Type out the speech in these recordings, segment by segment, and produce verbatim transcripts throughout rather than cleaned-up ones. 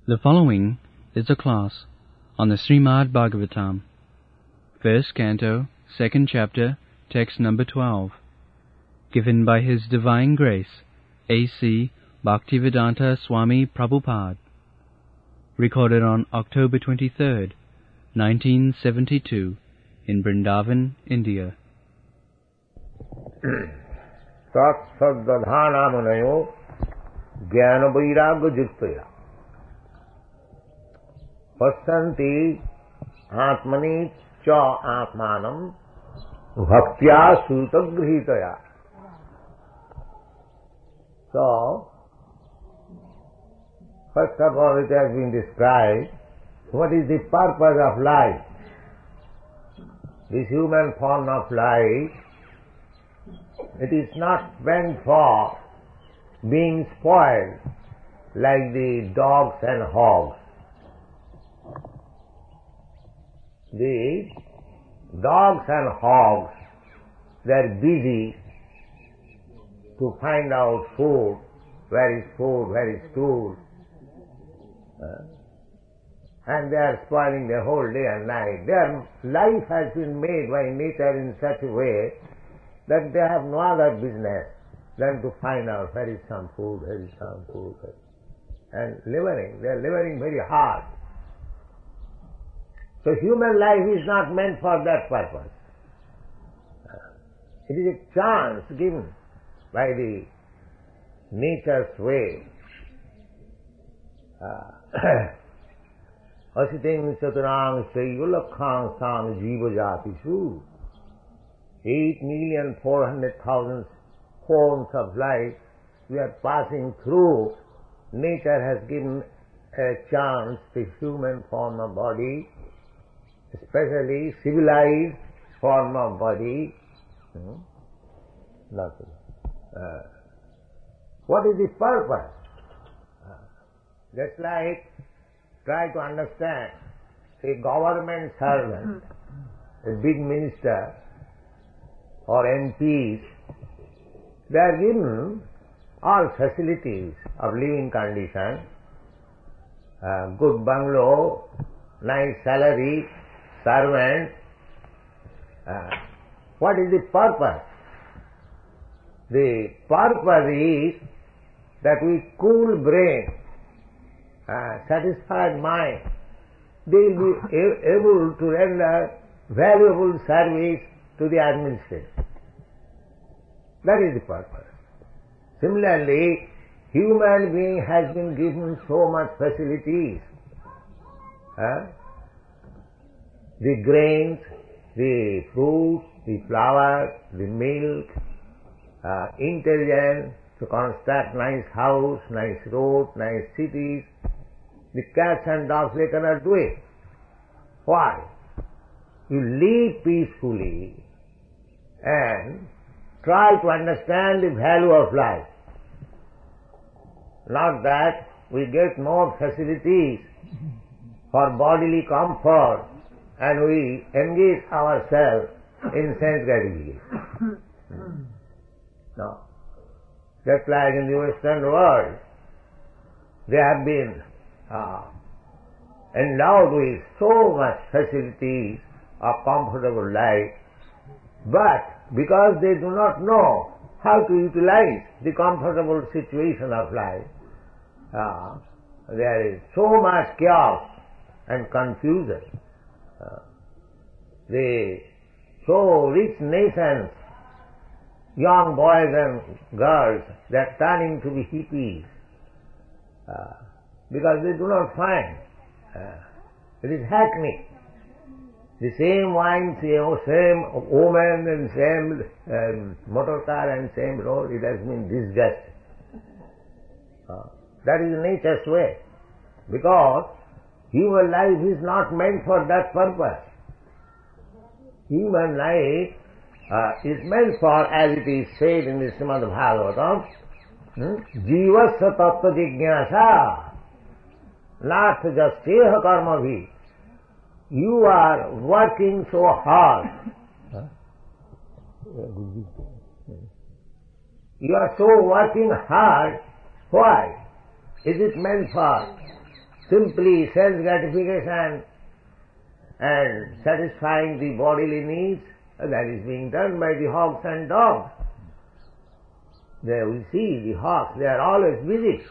The following is a class on the Srimad Bhagavatam, first canto, second chapter, text number twelve, given by His Divine Grace, A C Bhaktivedanta Swami Prabhupada, recorded on October twenty-third, nineteen seventy-two, in Vrindavan, India. तत्सद्दधानामनयो ज्ञान वैराग्य जुक्तया पश्यन्ति आत्मनि च आत्मानं भक्त्या सुतगृहीतया. So, first of all, it has been described what is the purpose of life. This human form of life, it is not meant for being spoiled like the dogs and hogs. The dogs and hogs, they are busy to find out food, where is food, where is stool, uh, and they are spoiling the whole day and night. Their life has been made by nature in such a way that they have no other business than to find out where is some food, where is some food, and laboring. They are laboring very hard. So human life is not meant for that purpose. It is a chance given by the nature's way. Asiting chaturang sayulakkhang sang jiva jatishu. Eight million four hundred thousand forms of life we are passing through. Nature has given a chance to human form of body, especially civilized form of body. Hmm? Nothing. Uh, what is the purpose? Uh, just like try to understand a government servant, a big minister or M Ps, they are given all facilities of living condition, uh, good bungalow, nice salary, servant. Uh, what is the purpose? The purpose is that with cool brain, uh, satisfied mind, they will be a- able to render valuable service to the administration. That is the purpose. Similarly, human being has been given so much facilities. Uh, the grains, the fruits, the flowers, the milk, uh, intelligence to construct nice house, nice road, nice cities. The cats and dogs, they cannot do it. Why? You live peacefully and try to understand the value of life. Not that we get more facilities for bodily comfort and we engage ourselves in sense gratification. No. Just like in the Western world, they have been uh, endowed with so much facilities of comfortable life, but because they do not know how to utilize the comfortable situation of life, uh, there is so much chaos and confusion. Uh, the so rich nations, young boys and girls, they are turning to be hippies uh, because they do not find. Uh, it is hackney. The same wine, same, same woman and same um, motor car and same road, it has been disgusted. Uh, that is nature's way. Because human life is not meant for that purpose. Human life uh, is meant for, as it is said in the Srimad Bhagavatam, Jivasya tattva jignasa, not just seha karma bhi. You are working so hard. Huh? You are so working hard. Why? Is it meant for simply sense gratification and satisfying the bodily needs, that is being done by the hogs and dogs. There we see the hogs, they are always busy.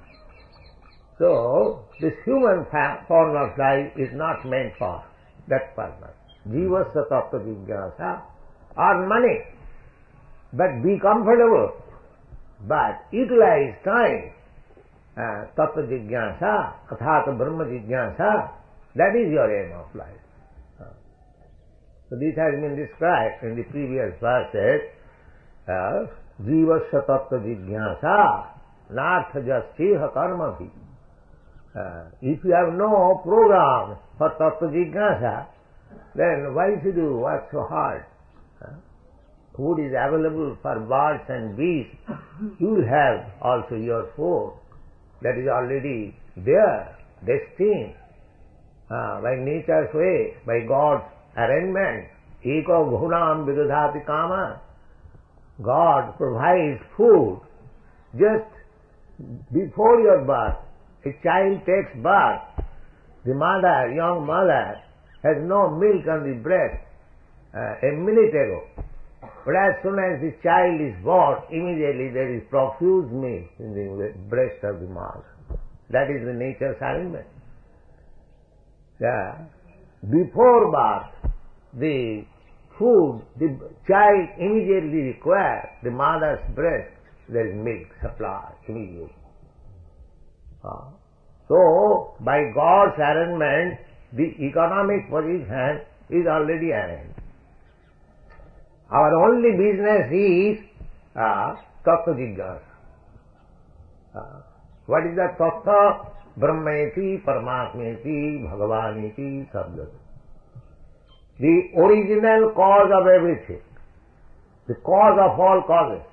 So, this human form of life is not meant for that purpose. Jivasya tattva jigyasa, earn money, but be comfortable, but utilize time. Uh, tattva jigyasa, athata brahma jigyasa, that is your aim of life. Uh, so this has been described in the previous verses. Uh, Jivasya tattva jigyasa, nartha jasyeha karma bhi. Uh, if you have no program for tattva jigyasa, then why should you work so hard? Uh, food is available for birds and beasts. You will have also your food. That is already there, destined, uh, by nature's way, by God's arrangement. Eko bhunam vidadhati kama. God provides food just before your birth. A child takes birth. The mother, young mother, has no milk on the breast uh, a minute ago. But as soon as the child is born, immediately there is profuse milk in the breast of the mother. That is the nature's arrangement. Yeah. Before birth, the food the child immediately requires, the mother's breast, there is milk supply immediately. Uh, so, by God's arrangement, the economic position is already arranged. Our only business is uh, tattva jigyasa. Uh, what is the tattva? Brahmeti, Paramatmeti, Bhagavaniti, Sabdati. The original cause of everything. The cause of all causes.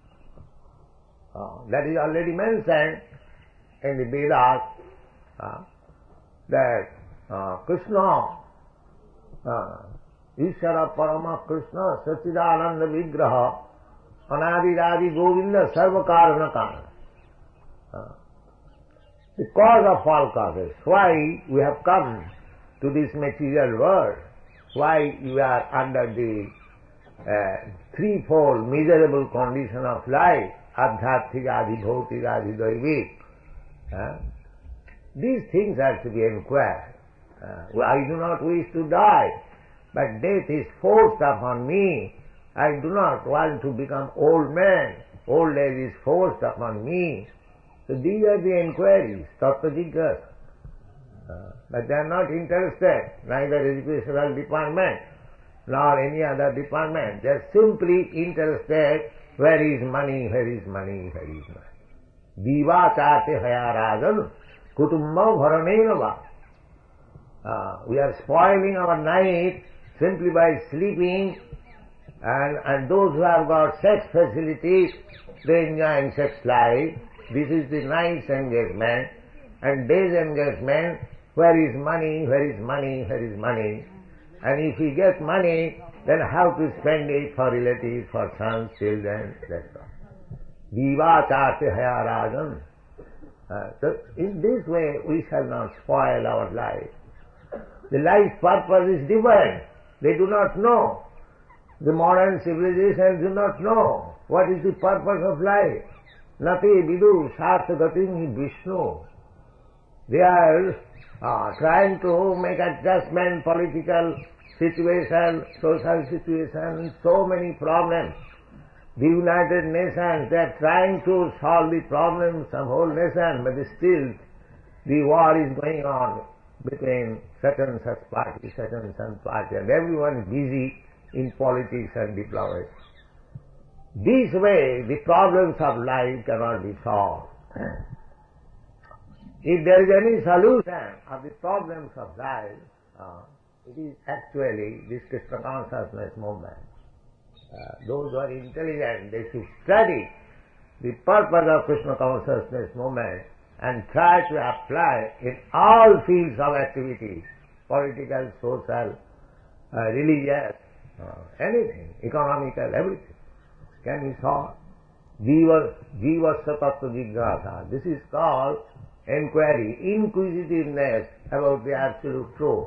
Uh, that is already mentioned in the Vedas, uh, that uh, Krishna, uh, Ishvara Parama Krishna Sachidananda Vigraha Anadiradi Govinda Sarva Karana Karana. Uh, the cause of all causes. Why we have come to this material world? Why we are under the uh, threefold miserable condition of life? Adhyatthik, Adi Bhautik, Adi Daivik. Uh, these things have to be inquired. Uh, I do not wish to die, but death is forced upon me. I do not want to become old man. Old age is forced upon me. So these are the inquiries, tattva jigyasa. Uh, but they are not interested, neither educational department nor any other department. They are simply interested, where is money, where is money, where is money. Diva chate haya rajan kutumma bharanena va. Uh, we are spoiling our night simply by sleeping, and, and those who have got sex facilities, they enjoy sex life. This is the night's engagement. And day's engagement, where is money, where is money, where is money. And if we get money, then how to spend it for relatives, for sons, children, that's all. Diva chate haya rajan. Uh, so in this way we shall not spoil our life. The life's purpose is different. They do not know. The modern civilization do not know what is the purpose of life. Nati vidu sartha gatim Vishnu. They are uh, trying to make adjustment, political situation, social situation, so many problems. The United Nations, they are trying to solve the problems of whole nation, but still the war is going on between such and such party, such and such party, and everyone is busy in politics and diplomacy. This way, the problems of life cannot be solved. If there is any solution of the problems of life, uh, it is actually this Krishna consciousness movement. Uh, those who are intelligent, they should study the purpose of Krishna consciousness movement and try to apply in all fields of activities, political, social, uh, religious, uh, anything, economical, everything can be solved. Jiva, jiva tattva jigyasa. This is called inquiry, inquisitiveness about the absolute truth.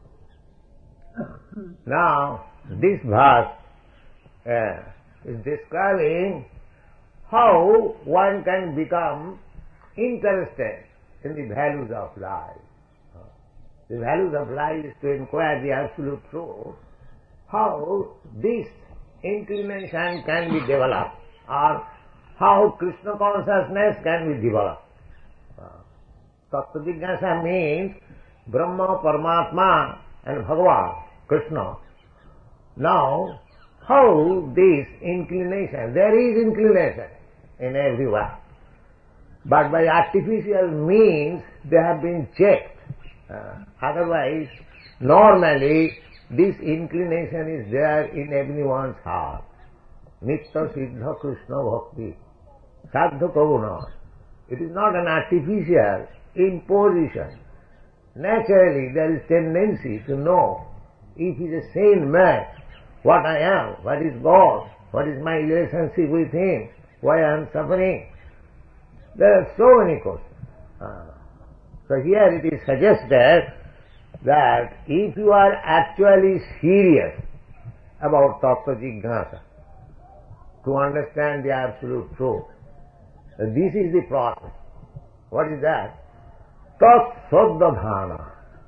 Now, this verse uh, is describing how one can become interested in the values of life. The values of life is to inquire the absolute truth, how this inclination can be developed, or how Krishna consciousness can be developed. Tattva Jignasa means Brahma, Paramatma and Bhagavan, Krishna. Now, how this inclination, there is inclination in everyone, but by artificial means they have been checked. Uh, otherwise, normally, this inclination is there in everyone's heart. Nitya Siddha Krishna Bhakti. Sadhu Karuna. It is not an artificial imposition. Naturally, there is tendency to know if he is a sane man, what I am, what is God, what is my relationship with him, why I am suffering. There are so many questions. Uh, so here it is suggested that if you are actually serious about Tattva Jignasa, to understand the absolute truth, this is the process. What is that? Tat Swaddhana.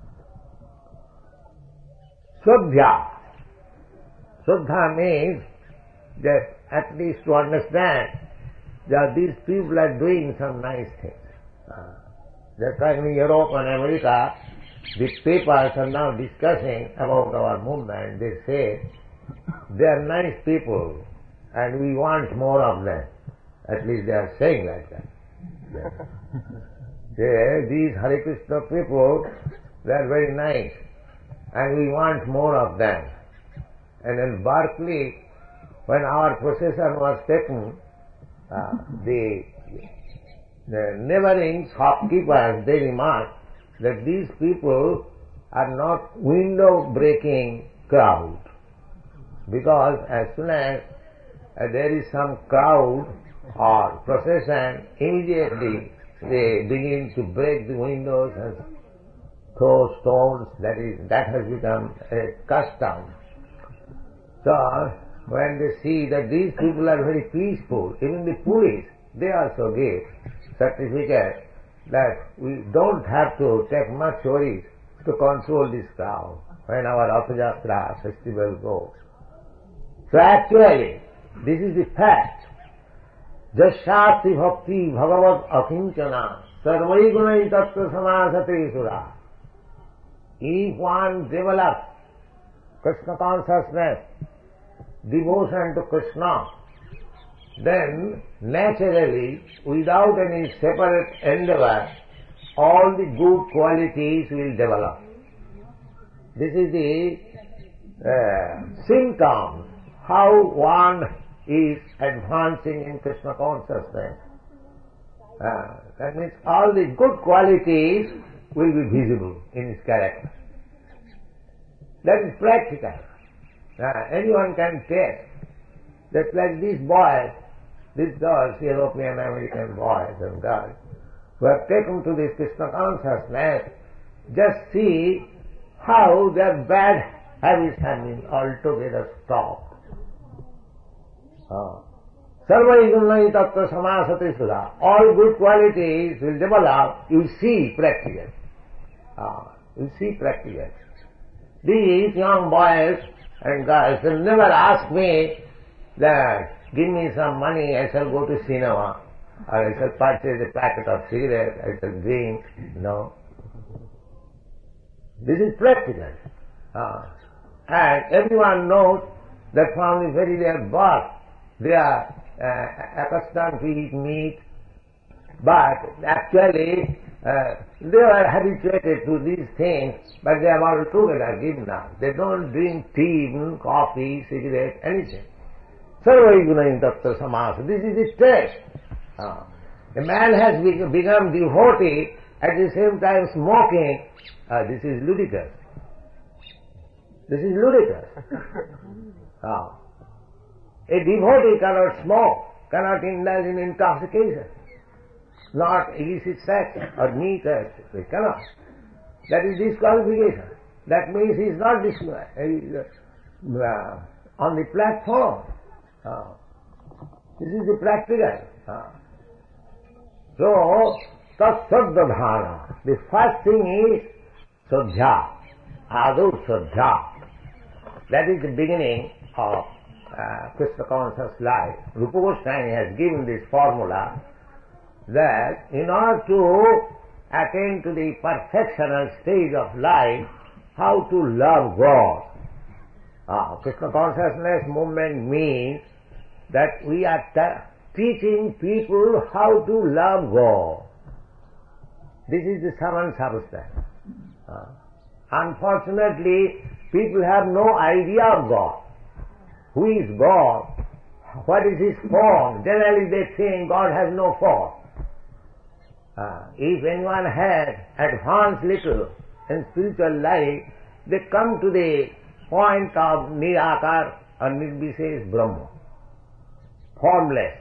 Swadhya. Swadha means that at least to understand that these people are doing some nice things. Uh, Just like in Europe and America, the papers are now discussing about our movement. They say they are nice people and we want more of them. At least they are saying like that. They, these Hare Krishna people, they are very nice and we want more of them. And in Berkeley, when our procession was taken, uh, the The neighboring shopkeepers, they remarked that these people are not window-breaking crowd, because as soon as uh, there is some crowd or procession, immediately they begin to break the windows and throw stones. That is, that has become a custom. So, when they see that these people are very peaceful, even the police, they also give certificate that we don't have to take much worries to control this crowd when our Rathayatra festival goes. So actually, this is the fact. Jasyati bhakti bhagavad akinchana sarvai gunai tattva samasate sura. If one develops Krishna consciousness, devotion to Krishna, then naturally, without any separate endeavor, all the good qualities will develop. This is the uh, symptom how one is advancing in Krishna consciousness. Uh, that means all the good qualities will be visible in his character. That is practical. Uh, anyone can test that, like these boys, these girls, European American boys and girls, who have taken to this Krishna consciousness, just see how their bad habits have been altogether stopped. Sarvai gunai tattva samasate sudha. All good qualities will develop, you see practically. Uh, you see practically. These young boys and girls will never ask me that, give me some money, I shall go to cinema, or I shall purchase a packet of cigarettes, I shall drink. No. This is practical. Uh, and everyone knows that from the very their birth, they are uh, accustomed to eat meat, but actually uh, they are habituated to these things, but they are altogether given up. They don't drink tea, coffee, cigarette, anything. Sarvai gunai tattva samasa. This is the test. Uh, a man has become devotee, at the same time smoking. Uh, this is ludicrous. This is ludicrous. Uh, a devotee cannot smoke, cannot indulge in intoxication. not illicit sex or meat, they cannot. That is disqualification. That means he is not dis- uh, on the platform. Uh, this is the practical. Uh. So, tat-saddhana. The first thing is Sadhya. Adu Sadhya. That is the beginning of uh, Krishna conscious life. Rupa Goswami has given this formula that in order to attain to the perfectional stage of life, how to love God. Ah, Krishna consciousness movement means that we are t- teaching people how to love God. This is the seventh substance. Uh, unfortunately, people have no idea of God. Who is God? What is His form? Generally they think God has no form. Uh, if anyone has advanced little in spiritual life, they come to the point of Nirakar or Nirvishesh Brahma, formless.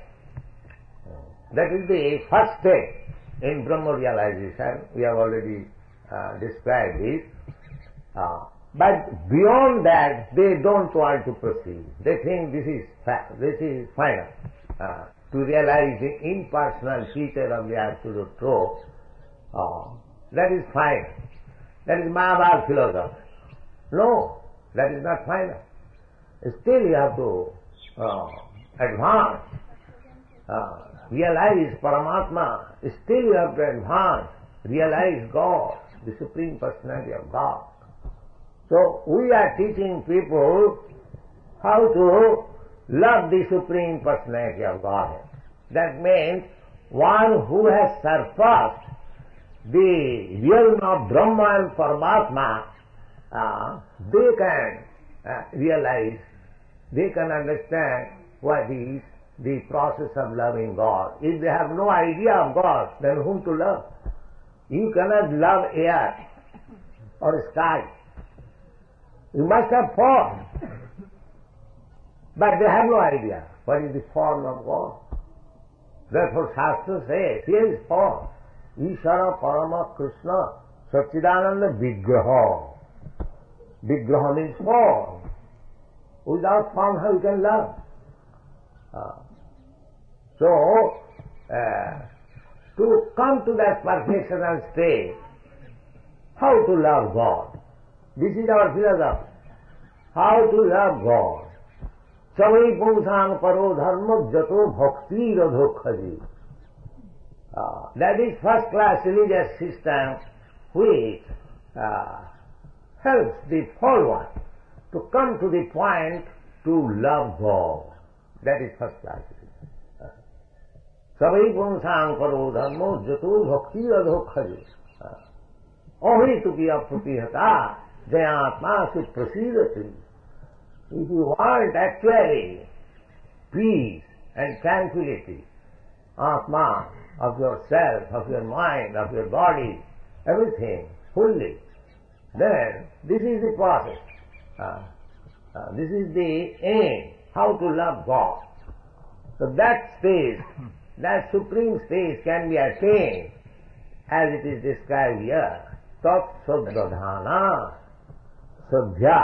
That is the first step in Brahma realization. We have already uh, described it. Uh, but beyond that, they don't want to proceed. They think this is fa- this is final. Uh, to realize the impersonal feature of the absolute truth, uh, that is final. That is Mahabharata philosophy. No, that is not final. Still you have to uh, advance, uh, realize Paramatma. Still you have to advance, realize God, the Supreme Personality of God. So we are teaching people how to love the Supreme Personality of Godhead. That means one who has surpassed the realm of Brahma and Paramatma, uh, they can uh, realize, they can understand what is the process of loving God. If they have no idea of God, then whom to love? You cannot love air or sky. You must have form. But they have no idea what is the form of God. Therefore Shastra says, here is form. Ishara Parama Krishna Satchidananda Vigraha. Vigraha means form. Without form, how you can love? Uh, so, uh, to come to that perfectional state, how to love God? This is our philosophy. How to love God. Savai Pungsang Paro Dharma Jato Bhakti Radhokhaji. That is first class religious system which uh, helps the follower to come to the point to love God. That is first class religion. Savai Pungsang Paro Dharma Jato Bhakti Radhokhaji. Ahi tukiya pratihata jayatma suprasidati. If you want actually peace and tranquility, Atma, of yourself, of your mind, of your body, everything, fully, then this is the process. Uh, uh, this is the aim, how to love God. So that stage, that supreme stage can be attained as it is described here. Tat-saddhana, sadhya.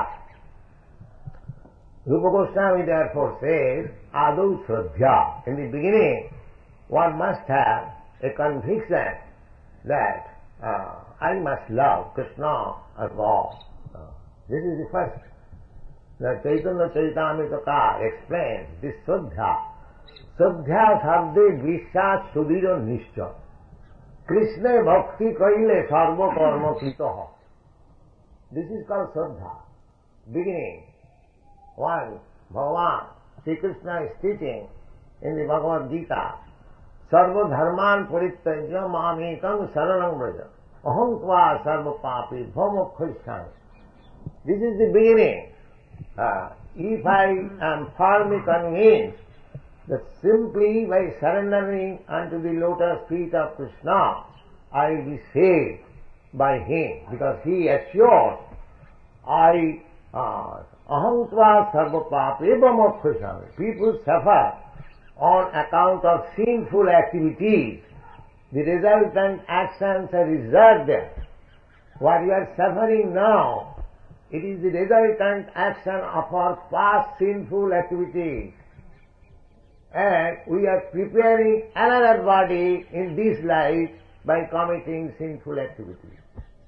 Rupa Goswami therefore says, Adu Shraddha. In the beginning, one must have a conviction that uh, I must love Krishna as God. Uh, this is the first. The Chaitanya Charitamrita explains this Shraddha. Shraddha sabde vishya sudhira nishcha. Krishna bhakti kaile sarva karma kritaha. This is called Shraddha. Beginning. One, Bhagavan, Sri Krishna is teaching in the Bhagavad Gita, Sarva dharman parityajya mamekam saranam vraja, aham tva sarva papi bhamokkhishami. This is the beginning. Uh, if I am firmly convinced that simply by surrendering unto the lotus feet of Krishna, I will be saved by him, because he assures, I uh, aham tva sarva papi bhamokkhishami. People suffer on account of sinful activities, The resultant actions are reserved there. What you are suffering now, it is the resultant action of our past sinful activities. And we are preparing another body in this life by committing sinful activities.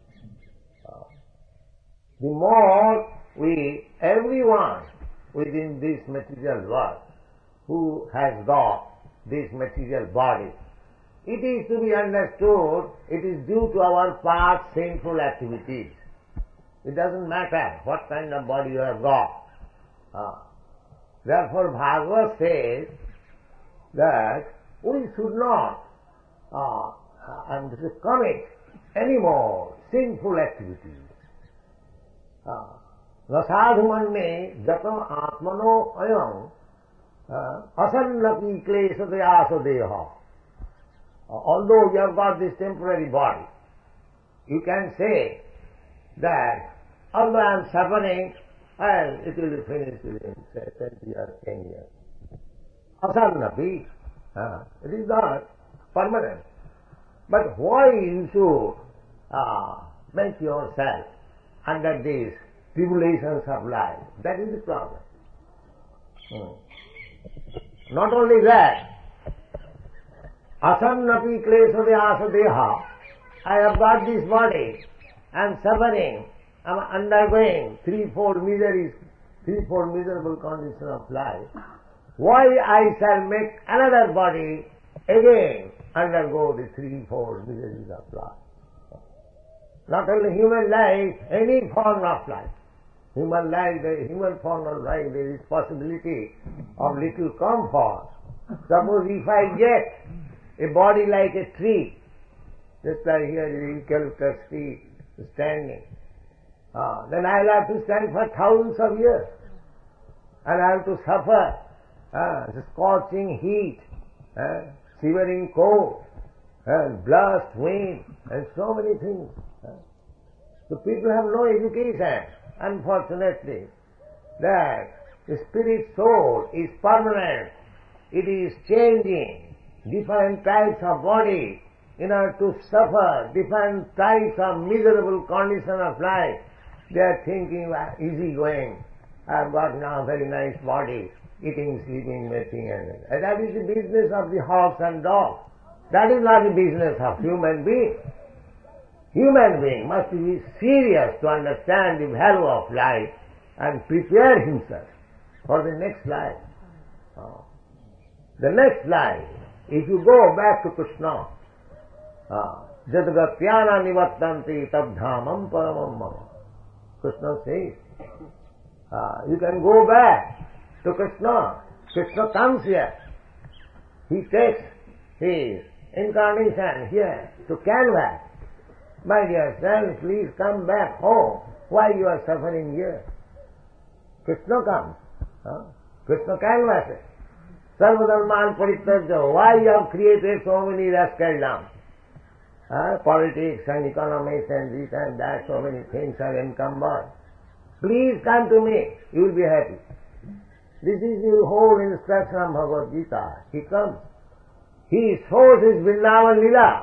The more we, everyone within this material world who has got this material body, it is to be understood it is due to our past sinful activities. It doesn't matter what kind of body you have got. Uh, therefore Bhagavad says that we should not uh, and commit any more sinful activities. Nasadhumanne jatam atmano ayam asannapi kleshataya deha. Although you have got this temporary body, you can say that although I am suffering, and it will be finished within say twenty years, ten years. Asannapi, uh, it is not permanent. But why you should uh, make yourself under these tribulations of life? That is the problem. Hmm. Not only that, asannapi kleshataya deha, I have got this body, I am suffering, I am undergoing threefold miseries, threefold miserable condition of life. Why I shall make another body again undergo the threefold miseries of life? Not only human life, any form of life. Human life, the human form of life, there is possibility of little comfort. Suppose if I get a body like a tree, just like here the eucalyptus tree standing, uh, then I will have to stand for thousands of years. And I have to suffer uh, the scorching heat, uh, shivering cold, and blast, wind, and so many things. Uh. So people have no education, unfortunately, that the spirit soul is permanent. It is changing different types of body in order to suffer different types of miserable condition of life. They are thinking easy going. I have got now a very nice body, eating, sleeping, mating, and that is the business of the hogs and dogs. That is not the business of human being. Human being must be serious to understand the value of life and prepare himself for the next life. Uh, the next life, if you go back to Krishna, Jadagatyana nivattanti tabdhamam paramam mama. Krishna says, uh, you can go back to Krishna. Krishna comes here. He takes his incarnation here to canvas. My dear son, please come back home. Why you are suffering here? Krishna comes. Huh? Krishna canvases. Sarvadharman parityajya. Why you have created so many rascaldom? Huh? Politics and economics and this and that, so many things are encumbered. Please come to me. You will be happy. This is the whole instruction of Bhagavad Gita. He comes. He shows his Vrindavan Lila,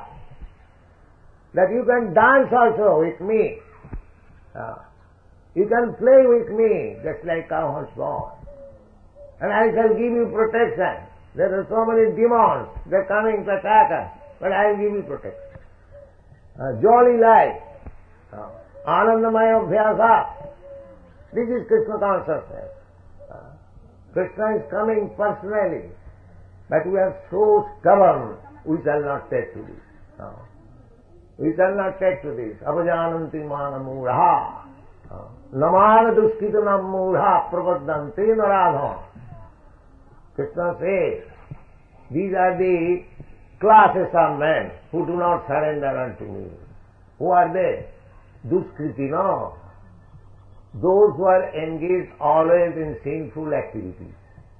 that you can dance also with me. Uh, you can play with me, just like cow has born. And I shall give you protection. There are so many demons, they are coming to attack us, but I will give you protection. Uh, jolly life. Uh, Anandamaya Abhyasa. This is Krishna consciousness. Uh, Krishna is coming personally, but we are so stubborn, we shall not take to this. Uh, we shall not take to this. Apajananti mana mudha. Namana duskitanam mudha pravaddanti naradha. Krishna says, these are the classes of men who do not surrender unto me. Who are they? Duskritina. Those who are engaged always in sinful activities.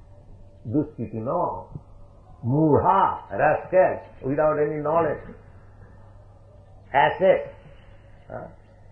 Duskritina. Mudha, rascals, without any knowledge. Assets. Huh?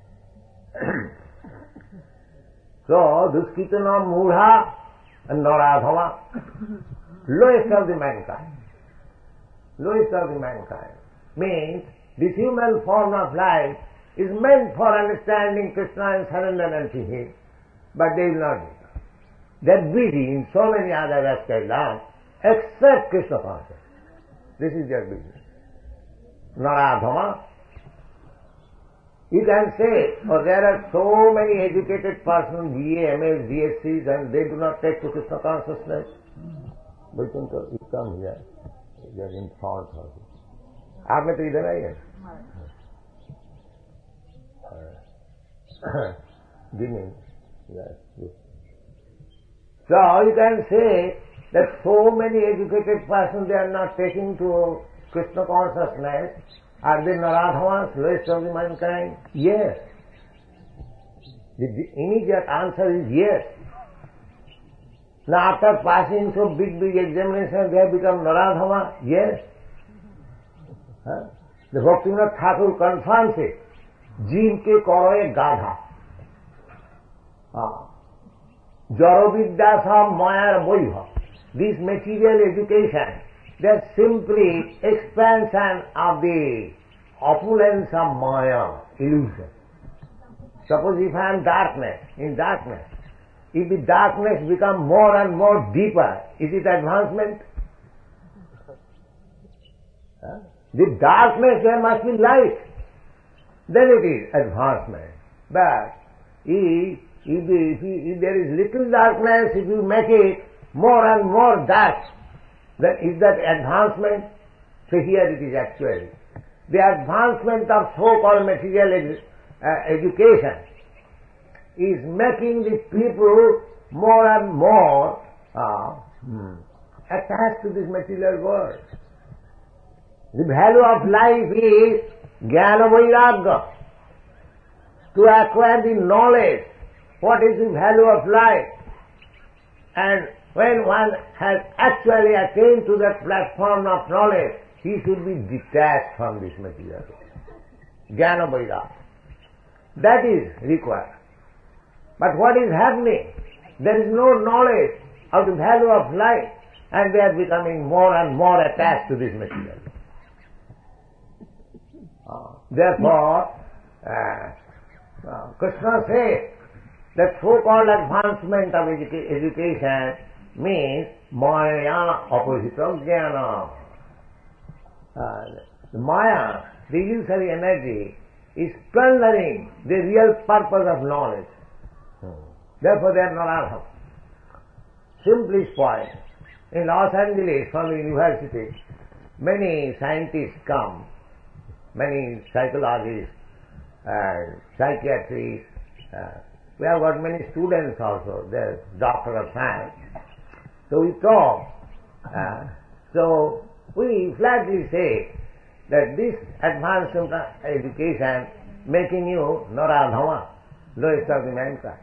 So, Duskritana, Mudha, and Naradhava, lowest of the mankind. Lowest of the mankind. means this human form of life is meant for understanding Krishna and surrender unto Him, but they will not do that. They are busy in so many other aspects except Krishna consciousness. This is their business. Naradhama. You can say, oh, there are so many educated persons, B A, M A, B S Cs, and they do not take to Krishna consciousness. Vaikuntha, you come here. You are in front of you. आपने तो इधर आई है. Give me. Yes, yes. So you can say that so many educated persons, they are not taking to Krishna consciousness. Are they Naradhamas, lowest of the mankind? Yes. The, the immediate answer is yes. Now after passing so big, big examinations, they have become Naradhama? Yes. Huh? The Bhaktivinoda Thakur confirms it. Jeev ke karo ek gadha. Jaravidya sa maya boiha. This material education, they are simply expansion of the opulence of maya, illusion. Suppose if I am darkness, in darkness, if the darkness become more and more deeper, is it advancement? Huh? The darkness, there must be light. Then it is advancement. But if, if, the, if, if there is little darkness, if you make it more and more dark, then is that advancement? So here it is actually. The advancement of so-called material edu- uh, education is making the people more and more uh, hmm, attached to this material world. The value of life is jnana vairagya. To acquire the knowledge, what is the value of life? And when one has actually attained to that platform of knowledge, he should be detached from this material. Jnana vairagya. That is required. But what is happening? There is no knowledge of the value of life, and they are becoming more and more attached to this material. Uh, therefore, uh, uh, Krishna says that so-called advancement of educa- education means maya opposite of jnana. Uh, the maya, the illusory energy, is plundering the real purpose of knowledge. Therefore they are Naradham. Simply spoiled. In Los Angeles, from the university, many scientists come, many psychologists, and psychiatrists. Uh, we have got many students also. There's doctor of science. So we talk. Uh, so we flatly say that this advanced education making you Naradhama, lowest of the mankind.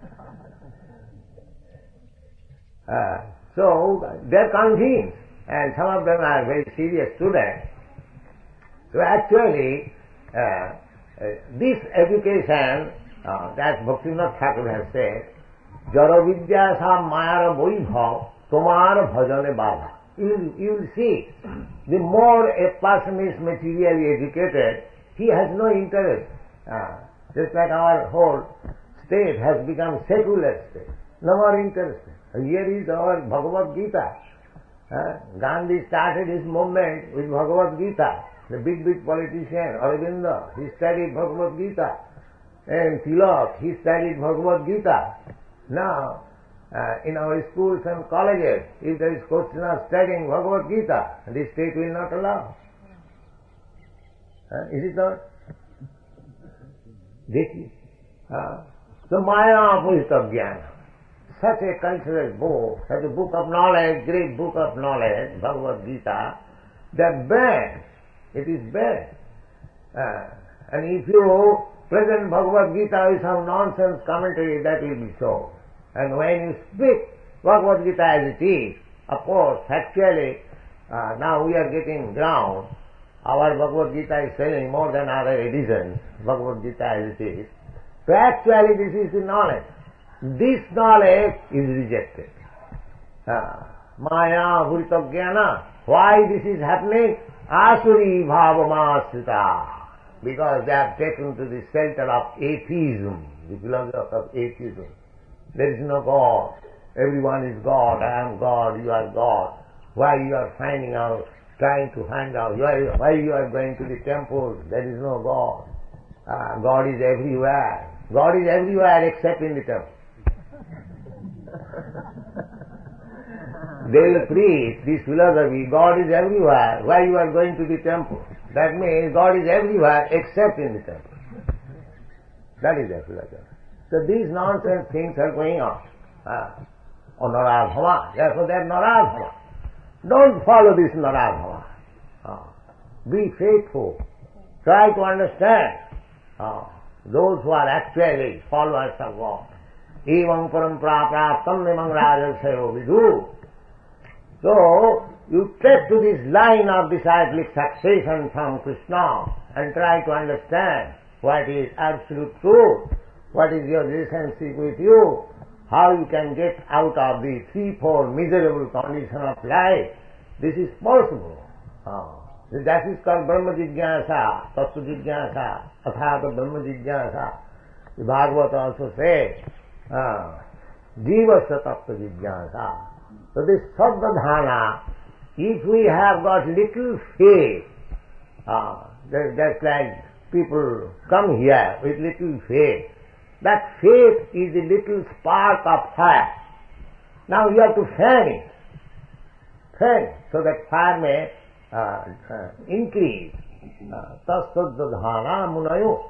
Uh, so they are convinced, and some of them are very serious students. So actually, uh, uh, this education, uh, that Bhaktivinoda Thakur has said, Jara vidya sa mayara boibhav tomar bhajane baba. You you will see, the more a person is materially educated, he has no interest. Uh, just like our whole state has become secular state, no more interested. Here is our Bhagavad Gita. Uh, Gandhi started his movement with Bhagavad Gita. The big, big politician, Aurobindo, he studied Bhagavad Gita. And Tilak, he studied Bhagavad Gita. Now, uh, in our schools and colleges, if there is question of studying Bhagavad Gita, the state will not allow. Uh, is it not? This uh, so Maya Apurita Jnana. Such a cultural book, such a book of knowledge, great book of knowledge, Bhagavad Gita, that banned. It is banned. Uh, and if you present Bhagavad Gita with some nonsense commentary, that will be so. And when you speak Bhagavad Gita as it is, of course, actually, uh, now we are getting ground. Our Bhagavad Gita is selling more than other editions, Bhagavad Gita as it is. So actually this is the knowledge. This knowledge is rejected. Uh, Maya Bhurita Jnana Why this is happening? Asuri bhavamasrita. Because they have taken to the shelter of atheism, the philosophy of atheism. There is no God. Everyone is God. I am God. You are God. Why you are finding out, trying to find out, why, why you are going to the temple? There is no God. Uh, God is everywhere. God is everywhere except in the temple. They will preach this philosophy, God is everywhere. Why you are going to the temple? That means God is everywhere except in the temple. That is their philosophy. So these nonsense things are going on. Uh, on Naradhama. Therefore they are Naradhama. Don't follow this Naradhama. Uh, be faithful. Try to understand. Uh, those who are actually followers of God. Evam parampara praptam nimam rajasayo vidu. So, you take to this line of disciplic succession from Krishna and try to understand what is absolute truth, what is your relationship with you, how you can get out of the threefold miserable condition of life. This is possible. Uh, that is called Brahma Jigyasa, Tattva Jigyasa, Athata Brahma Jigyasa. The Bhagavata also says, uh, Jivasya Tattva Jigyasa. So this Saddhana, if we have got little faith, uh, just like people come here with little faith, that faith is a little spark of fire. Now you have to fan it, fan it, so that fire may uh, uh, increase. Tas Saddhana munayo.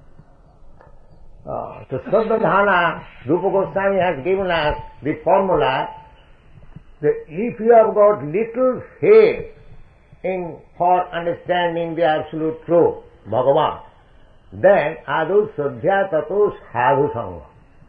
So Saddhana, Rupa Goswami has given us the formula that if you have got little faith in for understanding the absolute truth, Bhagavan, then adu sadhya tato sadhu sangha.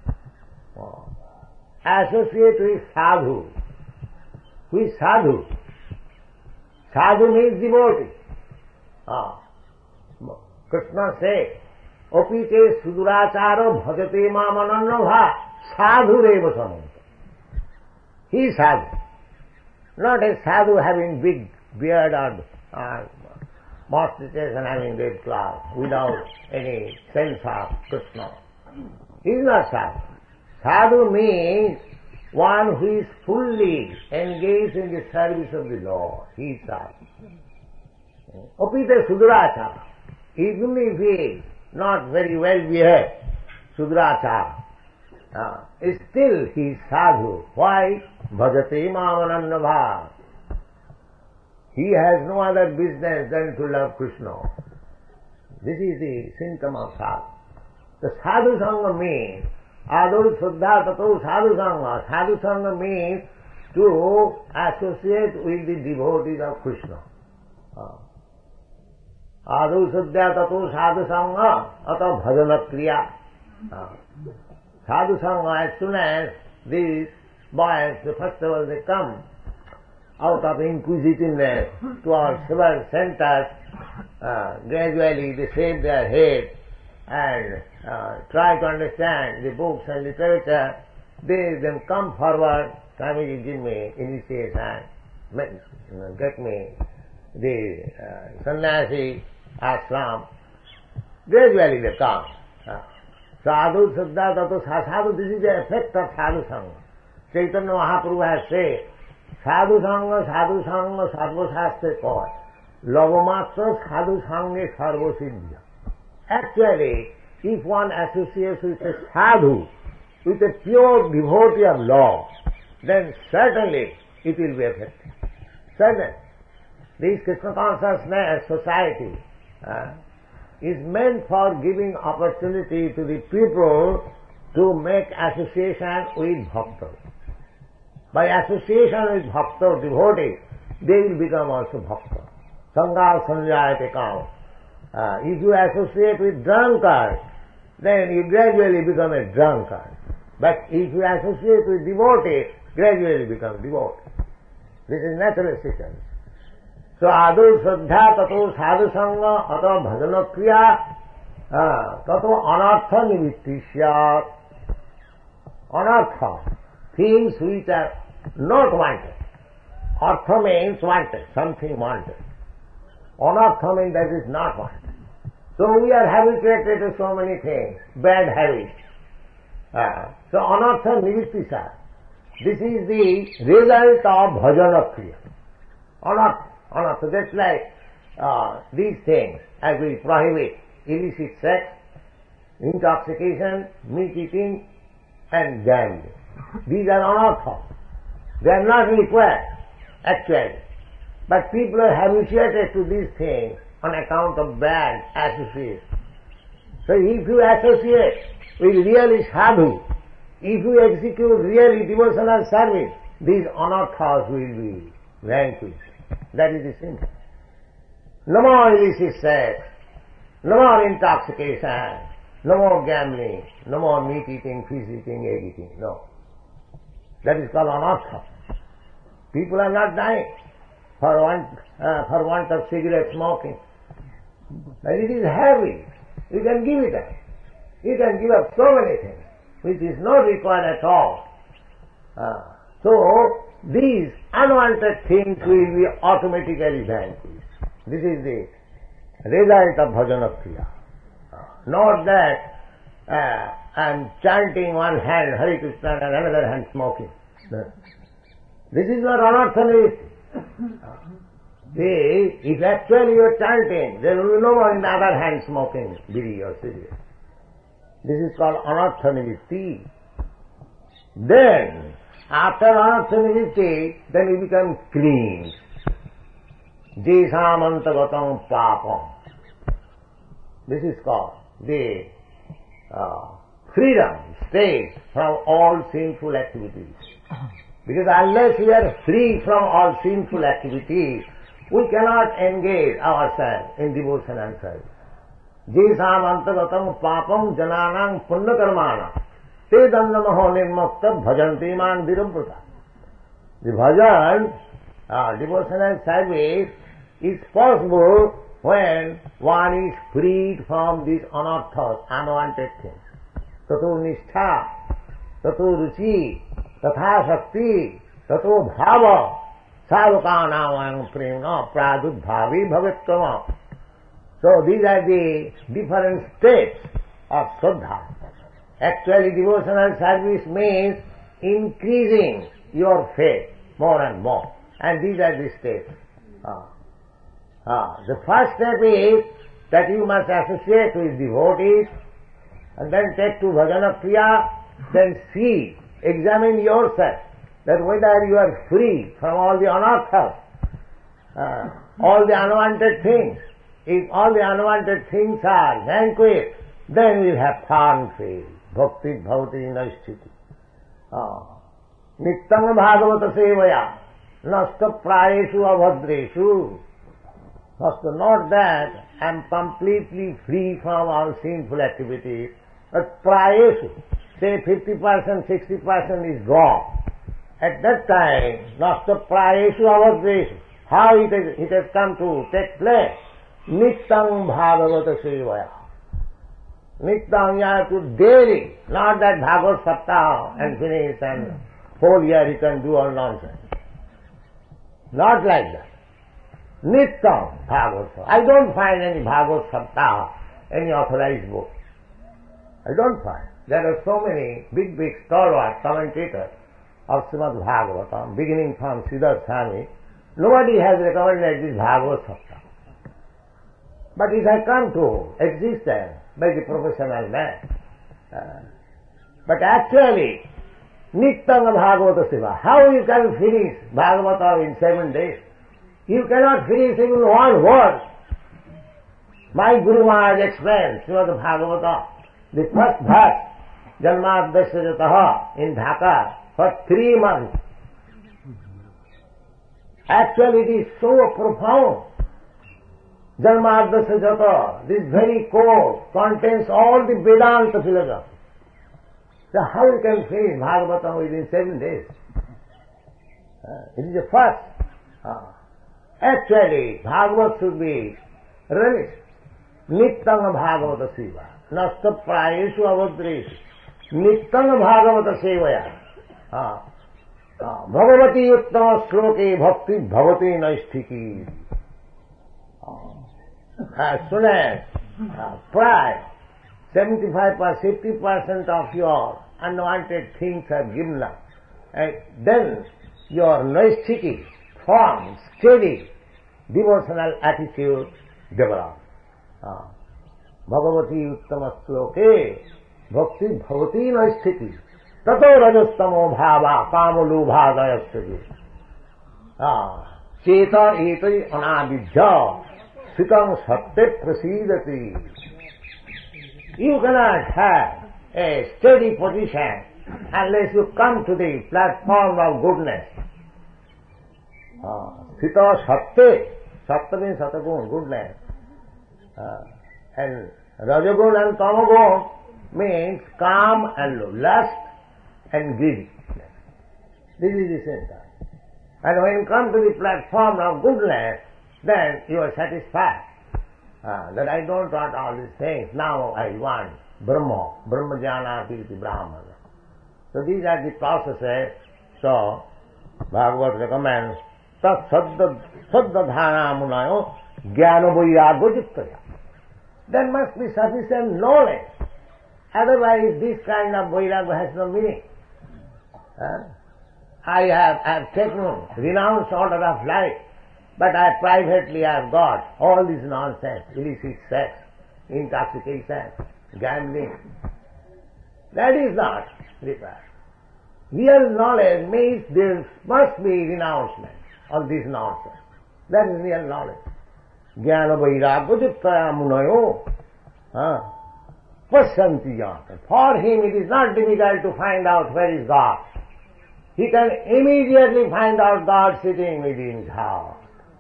Associate with sadhu. Who is sadhu? Sadhu means devotee. Ah. Krishna says, Opite suduracharo bhajate mamanannabha sadhu reva samanta. He is sadhu. Not a sadhu having big beard or uh, mustaches and having red cloth without any sense of Krishna. He is not sadhu. Sadhu means one who is fully engaged in the service of the Lord. He is sadhu. Opita sudurachara. Even if he is not very well behaved, sudurachara, uh, still he is sadhu. Why? Bhajate mamanannabha. He has no other business than to love Krishna. This is the symptom of sadhu. The sadhu sangha means, adu saddha tato sadhu sangha. Sadhu sangha means to associate with the devotees of Krishna. Adu saddha tato sadhu sangha ata bhajana kriya. Sadhu sangha, as soon as these boys, the first of all they come out of inquisitiveness to our several centers, uh, gradually they shave their head and uh, try to understand the books and literature. They then come forward, Swamiji, give me initiation, get me the uh, sannyasi ashram. Gradually they come. Uh, sadhu, saddha, tato, sadhu, this is the effect of sadhu sangha. Chaitanya Mahaprabhu has said, sadhu sangha, sadhu sangha, sarva shastre koi. Lavamatra sadhu sangha sarva siddhya. Actually, if one associates with a sadhu, with a pure devotee of Lord, then certainly it will be effective. Certainly. This Krishna consciousness society uh, is meant for giving opportunity to the people to make association with bhakta. By association with bhakta, devotees, they will become also bhakta. Sangha sanjayate kam. Uh, if you associate with drunkards, then you gradually become a drunkard. But if you associate with devotees, gradually become devotee. This is natural sequence. So adu saddha tato sadhu sangha ato bhajana kriya tato anartha nimitti syat. Anartha, things which are not wanted. Artha means wanted, something wanted. Anartha means that is not wanted. So we are habituated to so many things, bad habits. Uh, so anartha nivrittisa. This is the result of bhajana kriya. Anartha, anartha, that's like uh, these things as we prohibit illicit sex, intoxication, meat eating and gambling. These are anartha. They are not required actually. But people are habituated to these things on account of bad associates. So if you associate with really sadhu, if you execute really devotional service, these anarthas will be vanquished. That is the sin. No more illicit sex, no more intoxication, no more gambling, no more meat eating, fish eating, egg eating. No. That is called anartha. People are not dying for want, uh, for want of cigarette smoking. And it is heavy. You can give it up. You can give up so many things, which is not required at all. Uh, so, these unwanted things will be automatically vanquished. This is the result of bhajana kriya. Uh, not that uh, I am chanting one hand Hare Krishna and another hand smoking. No. This is not anartha. See, if actually you are chanting, there will be no more in the other hand smoking bidi or cigarette. This is called anartha nivritti. Then, after anartha nivritti, then you become clean. Jesam antagatam papam. This is called the uh, freedom, state from all sinful activities. Because unless we are free from all sinful activities, we cannot engage ourselves in devotion and service. Jesam antagatam papam jananang punna karmana te dandamaho nirmukta bhajanti man dirabhrata. The bhajan, uh, devotional service, is possible when one is freed from these anarthas, unwanted things. Tato nishtha, tato ruchi, tatha shakti, tato bhava, sadhukanam prema pradudbhavi bhavetkama. So these are the different states of Shraddha. Actually devotional service means increasing your faith more and more. And these are the steps. Ah. Ah. The first step is that you must associate with devotees and then take to bhajana kriya, then see, examine yourself that whether you are free from all the anarthas, uh, all the unwanted things. If all the unwanted things are vanquished, then we have found faith. Bhakti bhavati naisthiti. Nityam bhagavata sevaya nasta prayeshu abhadreshu. Nasta, not that I am completely free from all sinful activities, but prayeshu, say fifty percent, sixty percent is gone. At that time, nasta prayeshu abhadreshu. How it has, it has come to take place? Nityam bhagavata sevaya. Nityam, you have to daily, not that Bhagavad Saptaha and finish and whole year you can do all nonsense. Not like that. Nityam Bhagavad. I don't find any Bhagavad Saptaha, any authorized book. I don't find. There are so many big, big stalwart commentators of Srimad Bhagavatam, beginning from Siddhartha Swami. Nobody has recommended this Bhagavad Saptaha. But it has come to existence by the professional man. Uh, but actually, Nityam Bhagavata Seva. How you can finish Bhagavata in seven days? You cannot finish even one word. My Guru Maharaj explained Srimad Bhagavata, the first verse, Janmadasya Jataha in Dhaka, for three months. Actually, it is so profound. Janmadasya Jata, this very core, contains all the Vedanta philosophy. So how you can finish Bhagavatam within seven days? Uh, it is the first. Uh, actually, Bhagavat should be relished. Nityam Bhagavata Seva. Nasta prayeshu avadreshu. Nityam Bhagavata Sevaya. Uh, Bhagavati uttama sloke bhakti bhavati naisthiki. As soon as uh, pride, seventy-five percent, fifty percent of your unwanted things are given up, and then your naisthiki, firm, steady, devotional attitude develops. Uh, Bhagavati uttama sloke bhakti bhavati naisthiki. Tato rajastamo bhava kamolubha dayastati. Ah, cheta etai anavidya sitam satte prasidati. You cannot have a steady position unless you come to the platform of goodness. Ah, sita satte, satta means satagun, goodness. Ah, and rajagun and tamagun means calm and low, lust and greed. This is the center. And when you come to the platform of goodness, then you are satisfied. Uh, that I don't want all these things. Now I want Brahma, Brahmajana Tirti Brahmana. So these are the processes. So Bhagavad recommends Tat Saddha Dhana Munayo Jnana Vairagya Jittaya. There must be sufficient knowledge. Otherwise this kind of Vairagya has no meaning. Uh, I have, I have taken renounced order of life, but I privately have got all this nonsense, illicit sex, intoxication, gambling. That is not required. Real knowledge means there must be renouncement of this nonsense. That is real knowledge. Jnana vairagya jittaya munayo pasyanti jnata. For him it is not difficult to find out where is God. He can immediately find out God sitting within his heart.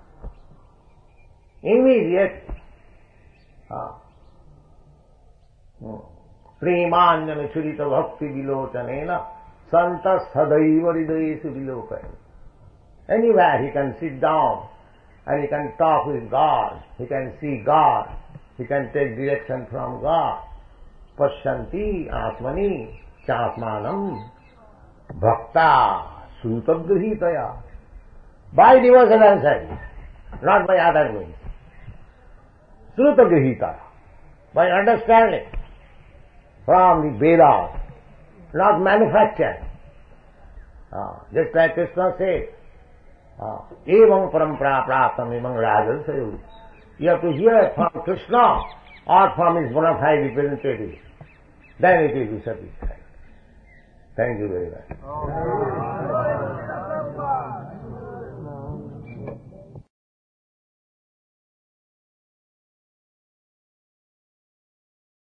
Immediately. Premanjana churita bhakti vilocanena santa sadaiva hridayesu vilokana. Anywhere he can sit down and he can talk with God, he can see God, he can take direction from God. Pasyanti atmani chasmanam bhakta srutaggrihitaya. By devotional service, not by other means. Srutaggrihitaya. By understanding from the Vedas, not manufactured. Uh, just like Krishna said, evam parampara praptam evam rajan sayu. You have to hear from Krishna or from his bona fide representative. Then it will be satisfied. Thank you very much.